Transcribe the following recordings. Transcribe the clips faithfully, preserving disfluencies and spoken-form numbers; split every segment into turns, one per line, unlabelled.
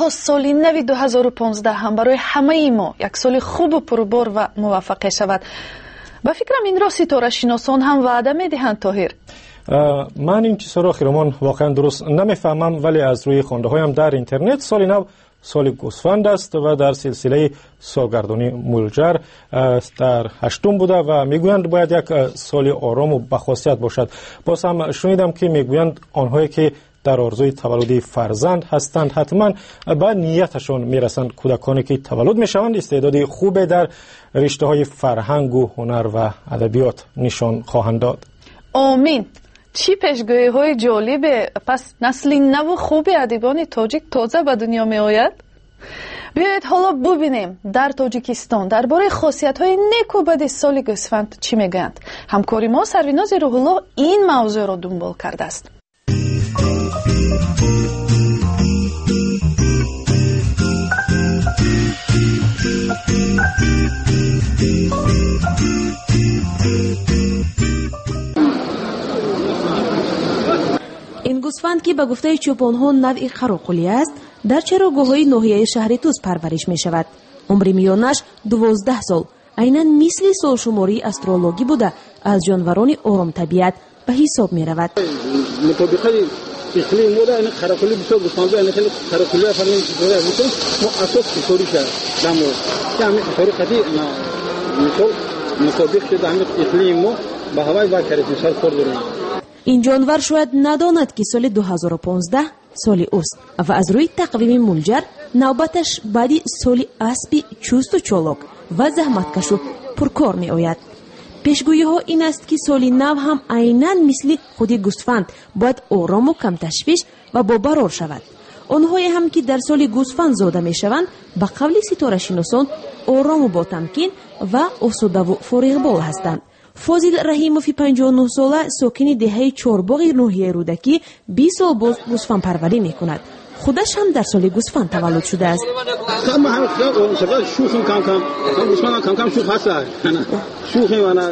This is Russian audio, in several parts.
ها سال نو دو هزار و پانزده هم برای همه ما یک سال خوب و پربار و موفق شود. با فکرم این را ستاره شناسان هم وعده میدهند. طاهر،
من این چیزا را خیرمان واقعا درست نمیفهمم، ولی از روی خوانده هایم در اینترنت سال نو سال گوسفند است و در سلسله سالگردانی مولجر در هشتم بوده و میگویند باید یک سال آرام و بخاصیت باشد. باز هم شنیدم که میگویند آنهایی که در آرزوی تولد فرزند هستند حتما به نیتشان میرسند. کودکانی که تولد میشوند استعداد خوب در رشته های فرهنگ و هنر و ادبیات نشان خواهند داد.
آمین. چی پیشگویی های جالبه. پس نسل نو خوب ادیبان تاجیک تازه به دنیا می آید. بیایید حالا ببینیم در تاجیکستان درباره خاصیت های نیک و بد سال گوسفند چی میگویند. همکاری ما سرویناز روح الله این موضوع را دنبال کرده است.
این گوسفند که به گفته چوپان‌ها نوع خروقلی است، در چراگاه‌های ناحیه شهر توس پرورش می‌شود. عمر میانش دوازده سال، عیناً مثل سالشماری استرولوژی بوده، از جانوران آرام طبیعت به حساب می‌رود.
مطابق اقلیم مودا این خروقلی بسیار گوسفند این خیلی خروقلی فرمی دوره میشه ما اساس طوری شد دامو که همین طوری خدی مثال مطابق شده همین اقلیم مو به هوای با کرسیشال خورد داریم.
این جانور شاید نداند که سال دو هزار و پانزده سال اوست و از روی تقویم مولجر نوبتش بعدی سال اسبی چوست و چالاک و زحمتکش و پرکار می آید. پیشگویی ها این است که سال نو هم عیناً مثل خود گوسفند باید آرام و کم تشویش و با برار شود. آنهایی هم که در سال گوسفند زاده می شوند به قول ستاره شناسان آرام و با تمکین و آسوده و فارغ بال هستند. فاضل رحیموفی پنجاه و نه ساله ساکن دهه چهارباغ ناحیه رودکی بیست سال باز گوسفند پروری میکند. خودش هم در سال گوسفند تولد شده است.
ما هم خیلی شغال شوخیم کم کم گوسفند کم کم شوخ هست. شوخیم انا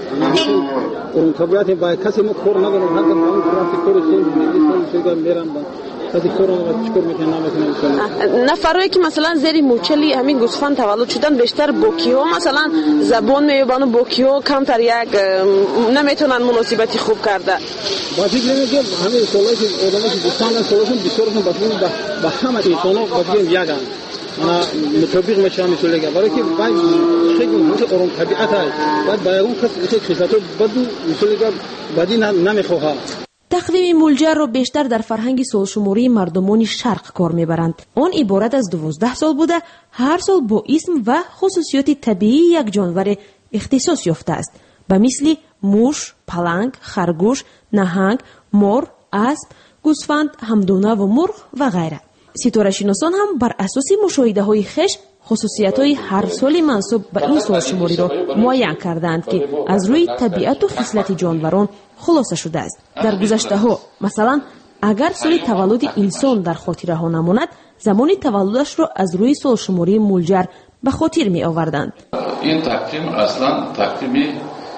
اون طبیعت با کسی ما کار ندارم. هر کم همون گرافیک کار چیزی می‌کنم میرم با کسی کار ندارم چیکار می‌کنم نمی‌کنم.
نفرایی که مثلا زیر موچلی همین گوسفند تولد شدن بیشتر بوکی‌ها مثلا زبان می‌یابن بوکی‌ها کمتر یک نمیتونن مناسبتی خوب کرده.
با فکر می‌کنم همین سوالی که آدم‌ها که گوسفند سوالشون بسیارشون بسیار با همه انسان‌ها بسیار یکن. انا مطابق میشم میشه برای که باید خیلی مثل آرام طبیعت است. باید با اون کسی خصلت‌ها بدو میشه بدی نمی‌خواه.
تقویم مولجر را بیشتر در فرهنگ سالشماری مردمان شرق کار میبرند. آن عبارت از دوازده سال بوده، هر سال با اسم و خصوصیات طبیعی یک جانور اختصاص یافته است، به مثل موش، پلنگ، خرگوش، نهنگ، مار، اسب، گوسفند، همدانه و مرغ و غیره. ستاره شناسان هم بر اساس مشاهده های خویش خصوصیت های هر سال منسوب به این سالشماری را معین کردند که از روی طبیعت و خصلت جانوران خلاصه شده است. در گذشته ها مثلا اگر سال تولد انسان در خاطره ها نماند، زمان تولدش را از روی سالشماری مولجر به خاطر می آوردند.
این تقویم اصلا تقویم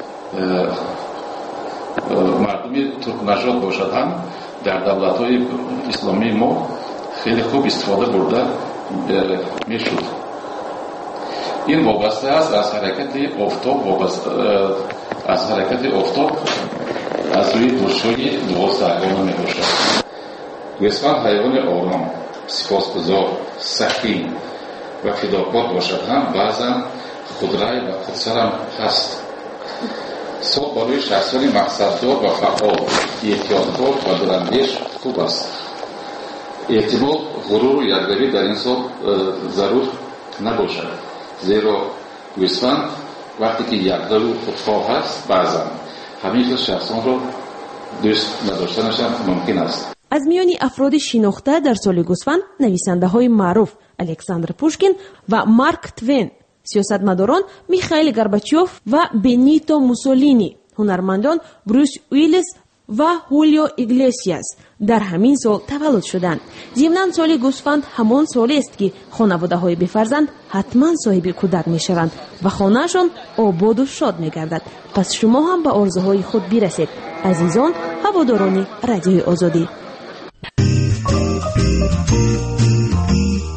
مردمی ترک نژاد باشد هم در دولت های اسلامی ما خیلی خوب استفاده برده می شد. این وابسته است از حرکت آفتاب وابسته از حرکت آفتاب از روی درشوی دوازدهگانه می باشد. گوسفند حیوان آرام، سپاسگزار، سخی و فداکار باشد هم بعضا خودرای و خودسرم هست. سال برای شخصان مقصددار و فعال، احتیاطکار و دلاندیش خوب است. احتمال غرور و یادگیری در این سال ضرور نباشد، زیرا گوسفند وقتی که یادگار و خودخواه است بعضا همین شخصان را دوست نداشتنش هم ممکن است.
از میان افراد شناخته در سال گوسفند نویسنده های معروف الکساندر پوشکین و مارک توین، سیاستمداران میخائیل گورباچوف و بنیتو موسولینی، هنرمندان بروس ویلیس و هولیو ایگلیسیاس در همین سال تولد شدند. ضمناً سال گوسفند همان سالی است که خانواده های بفرزند حتما صاحب کودک می شوند و خانهشان آباد و شاد می گردد. پس شما هم به آرزوهای خود برسید. عزیزان هواداران رادیوی آزادی.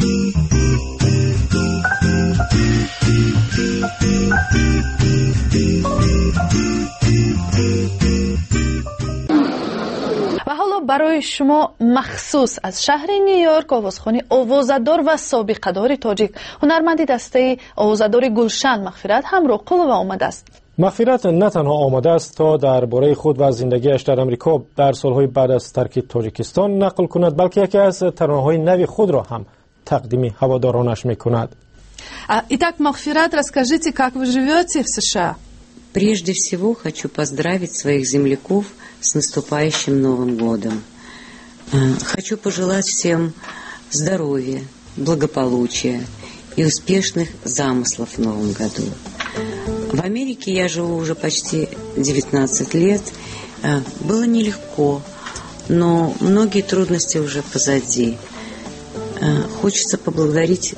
барои шумо махсус аз шаҳри Нью-Йорк овозхони овозадор ва собиқадори тоҷик ҳунарманди дастаи овозадори Гулшан Мағфират Ҳамроқулова омадааст.
мағфират на танҳо омадааст то дар бораи худ ва зиндагиаш дар амрико дар солҳои баъд аз тарки тоҷикистон нақл кунад, балки яке аз таронаҳои нави худро ҳам тақдими ҳаводоронаш мекунад.
Итак, Мағфират, расскажите, как вы живете в США?
Прежде всего хочу поздравить своих земляков с наступающим Новым годом. Хочу пожелать всем здоровья, благополучия и успешных замыслов в Новом году. В Америке я живу уже почти девятнадцать лет. Было нелегко, но многие трудности уже позади. Хочется поблагодарить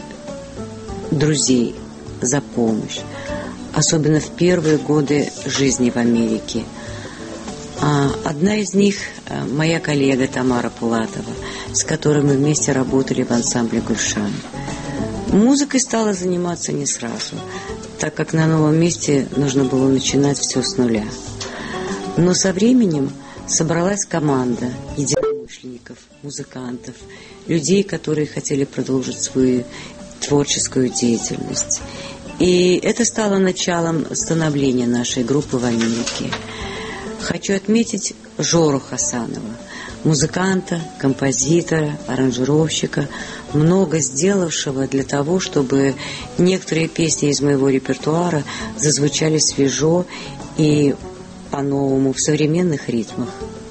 друзей за помощь, особенно в первые годы жизни в Америке. Одна из них – моя коллега Тамара Пулатова, с которой мы вместе работали в ансамбле «Гульшан». Музыкой стала заниматься не сразу, так как на новом месте нужно было начинать все с нуля. Но со временем собралась команда единомышленников, музыкантов, людей, которые хотели продолжить свою творческую деятельность. И это стало началом становления нашей группы в Америке. Хочу отметить Жору Хасанова, музыканта, композитора, аранжировщика, много сделавшего для того, чтобы некоторые песни из моего репертуара зазвучали свежо и по-новому в современных ритмах.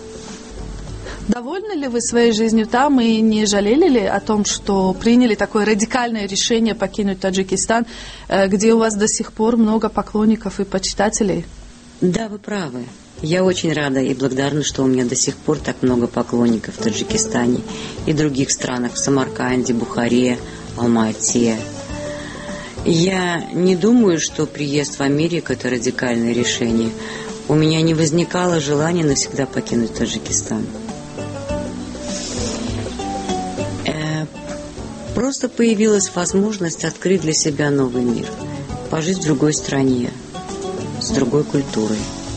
Довольны ли вы своей жизнью там и не жалели ли о том, что приняли такое радикальное решение покинуть Таджикистан, где у вас до сих пор много поклонников и почитателей?
Да, вы правы. Я очень рада и благодарна, что у меня до сих пор так много поклонников в Таджикистане и других странах, в Самарканде, Бухаре, Алма-Ате. Я не думаю, что приезд в Америку – это радикальное решение. У меня не возникало желания навсегда покинуть Таджикистан. Просто появилась возможность открыть для себя новый мир, пожить в другой стране, с другой культурой,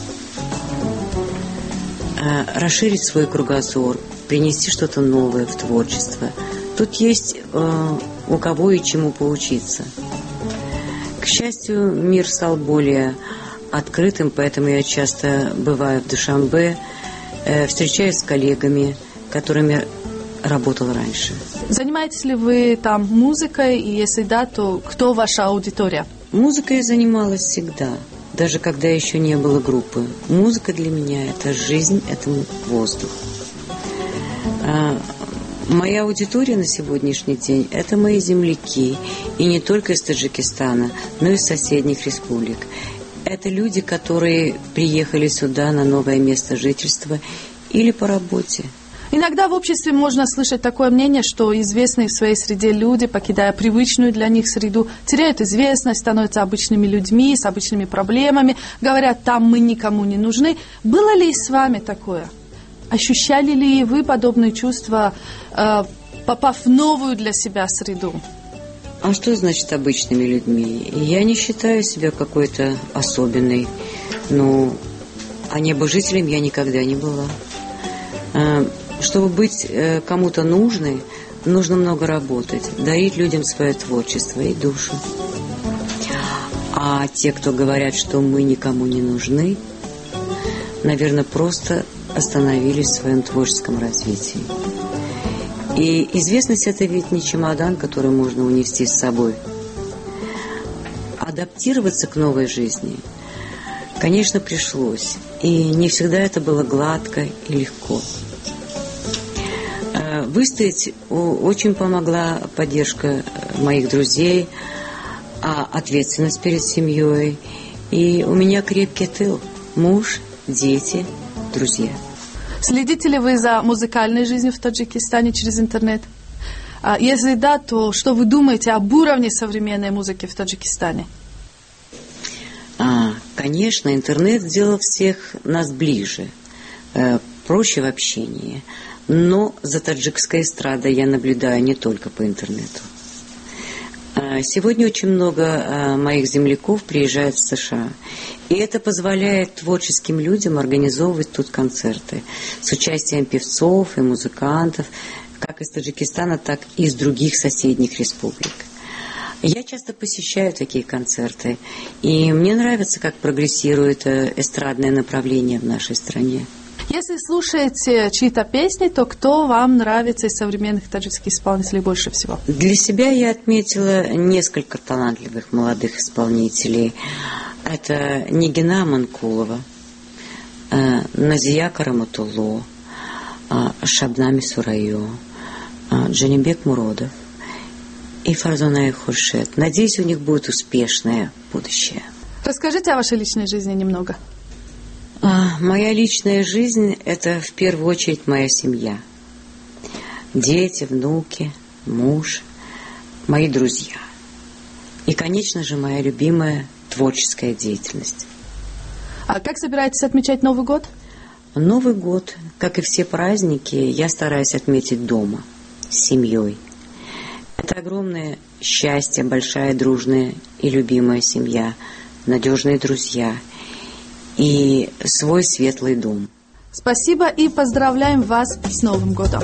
расширить свой кругозор, принести что-то новое в творчество. Тут есть э, у кого и чему поучиться. К счастью, мир стал более открытым, поэтому я часто бываю в Душанбе, э, встречаюсь с коллегами, которыми работал раньше.
Занимаетесь ли вы там музыкой, и если да, то кто ваша аудитория?
Музыкой я занималась всегда, даже когда еще не было группы. Музыка для меня – это жизнь, это воздух. А моя аудитория на сегодняшний день – это мои земляки, и не только из Таджикистана, но и из соседних республик. Это люди, которые приехали сюда на новое место жительства или по работе.
Иногда в обществе можно слышать такое мнение, что известные в своей среде люди, покидая привычную для них среду, теряют известность, становятся обычными людьми, с обычными проблемами, говорят, там мы никому не нужны. Было ли с вами такое? Ощущали ли вы подобные чувства, попав в новую для себя среду?
А что значит обычными людьми? Я не считаю себя какой-то особенной, но а небожителем я никогда не была. Чтобы быть кому-то нужной, нужно много работать, дарить людям свое творчество и душу. А те, кто говорят, что мы никому не нужны, наверное, просто остановились в своем творческом развитии. И известность – это ведь не чемодан, который можно унести с собой. Адаптироваться к новой жизни, конечно, пришлось. И не всегда это было гладко и легко. Выстоять очень помогла поддержка моих друзей, ответственность перед семьей. И у меня крепкий тыл. Муж, дети, друзья.
Следите ли вы за музыкальной жизнью в Таджикистане через интернет? Если да, то что вы думаете об уровне современной музыки в Таджикистане?
А, конечно, интернет сделал всех нас ближе, проще в общении. Но за таджикской эстрадой я наблюдаю не только по интернету. Сегодня очень много моих земляков приезжают в США. И это позволяет творческим людям организовывать тут концерты с участием певцов и музыкантов, как из Таджикистана, так и из других соседних республик. Я часто посещаю такие концерты, и мне нравится, как прогрессирует эстрадное направление в нашей стране.
Если слушаете чьи-то песни, то кто вам нравится из современных таджикских исполнителей больше всего?
Для себя я отметила несколько талантливых молодых исполнителей. Это Нигина Манкулова, Назия Караматулло, Шабнами Сурайо, Джанибек Муродов и Фарзоная Хуршет. Надеюсь, у них будет успешное будущее.
Расскажите о вашей личной жизни немного.
Моя личная жизнь – это в первую очередь моя семья. Дети, внуки, муж, мои друзья. И, конечно же, моя любимая творческая деятельность.
А как собираетесь отмечать Новый год?
Новый год, как и все праздники, я стараюсь отметить дома, с семьей. Это огромное счастье, большая, дружная и любимая семья, надежные друзья и свой светлый дом.
Спасибо и поздравляем вас с Новым годом.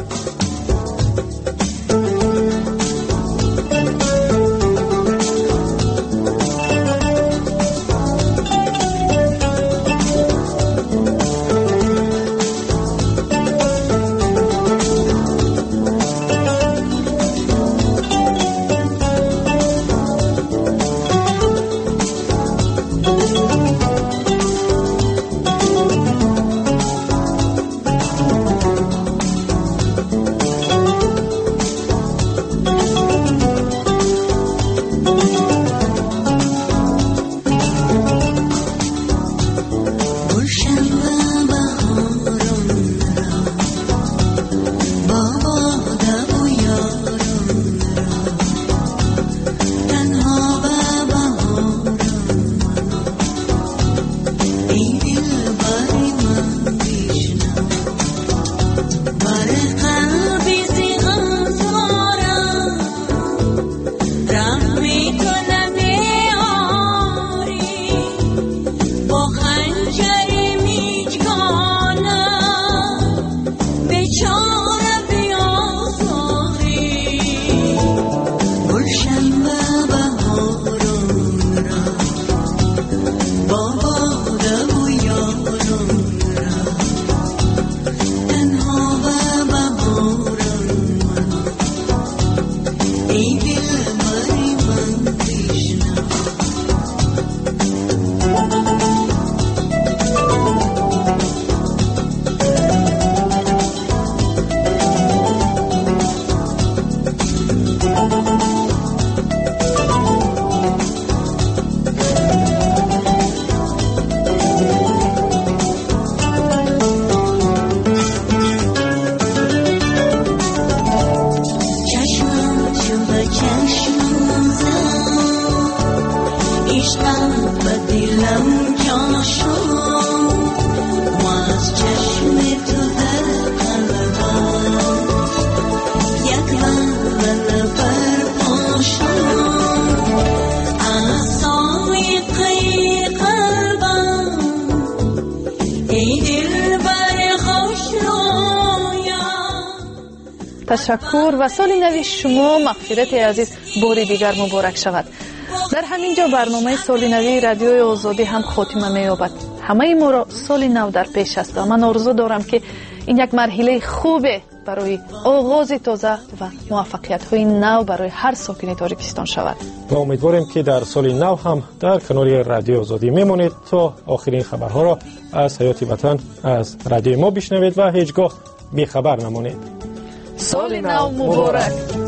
تشکر و سال نو شما مغفرت عزیز باری دیگر مبارک شود. در همین جا برنامه سال نو رادیوی آزادی هم خاتمه می‌یابد. همه ما را سال نو در پیش است و من آرزو دارم که این یک مرحله خوبه برای آغاز تازه و موفقیت‌های نو برای هر ساکن تاجیکستان شود.
ما امیدواریم که در سال نو هم در کنار رادیو آزادی میمونید تا آخرین خبرها را از حیات وطن از رادیو ما بشنوید و هیچگاه بی‌خبر نمانید.
سال نو مبارک.